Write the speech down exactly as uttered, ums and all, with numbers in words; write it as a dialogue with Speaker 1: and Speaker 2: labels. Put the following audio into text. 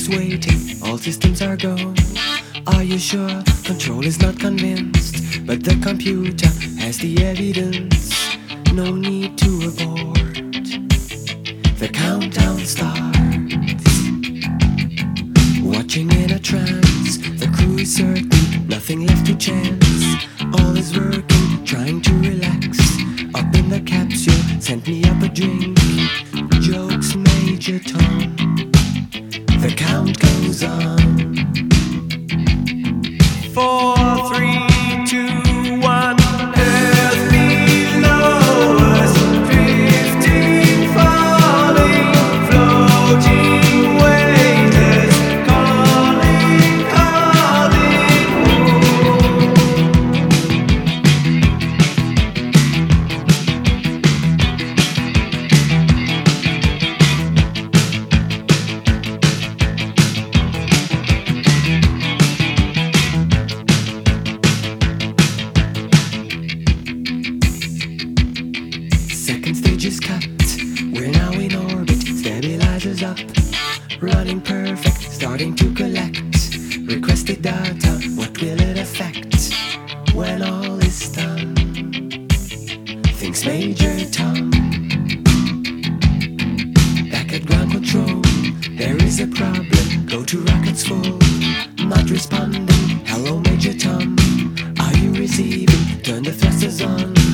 Speaker 1: is waiting, all systems are go. Are you sure? Control is not convinced, but the computer has the evidence. No need to abort. The countdown starts. Watching in a trance, the crew is certain, nothing left to chance. All is working, trying to relax. Up in the capsule, sent me up a drink. Jokes, Major Tom. The count goes on. Four, three, two, one. Earth below us, drifting, falling, floating, weightless, calling, calling home. Second stage is cut, we're now in orbit, stabilizers up, running perfect, starting to collect requested data. What will it affect when all is done? Thinks Major Tom. Back at ground control, there is a problem. Go to rockets full, not responding. Hello Major Tom, are you receiving? Turn the thrusters on.